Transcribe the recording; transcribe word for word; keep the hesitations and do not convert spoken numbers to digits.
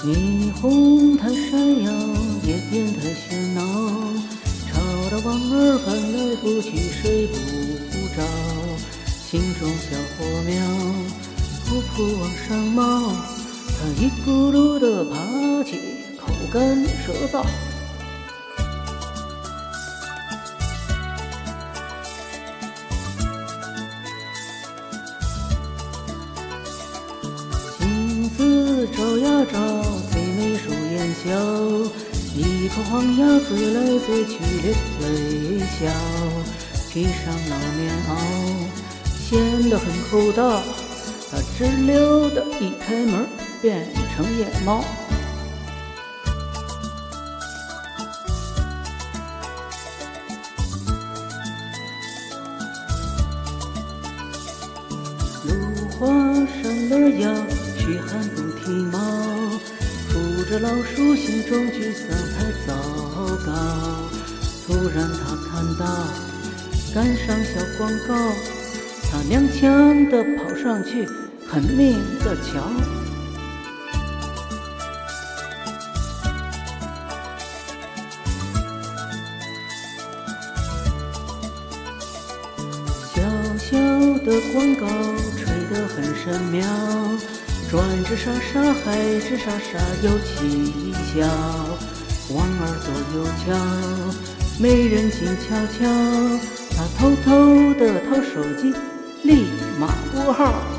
霓虹太闪耀，夜店太喧闹，吵得王儿翻来覆去睡不着。心中小火苗噗噗往上冒，它一咕噜地爬起，口干舌燥。心思找呀找，最眉舒眼笑，一口黄牙自来自去咧嘴笑。披上老棉袄，显得很厚道，他直溜的一开门变成野猫。芦花扇了腰，嘘寒不剃毛，扶着老树，心中沮丧太糟糕。突然他看到杆上小广告，他踉跄地跑上去，狠命地瞧。小小的广告吹得很神妙，转之傻傻，还之傻傻又蹊跷。王儿左右瞧，没人静悄悄，他偷偷地掏手机，立马拨号。